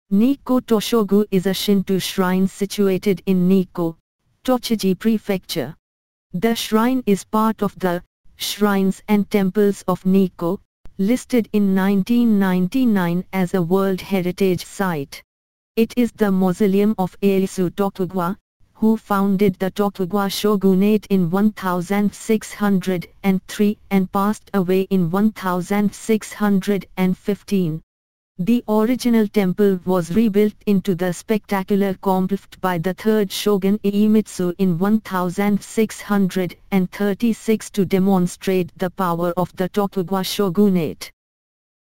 Nikko Toshogu is a Shinto shrine situated in Nikko, Tochigi Prefecture. The shrine is part of the Shrines and Temples of Nikko, listed in 1999 as a World Heritage Site. It is the mausoleum of Ieyasu Tokugawa, who founded the Tokugawa shogunate in 1603 and passed away in 1615. The original temple was rebuilt into the spectacular complex by the third shogun Iemitsu in 1636 to demonstrate the power of the Tokugawa shogunate.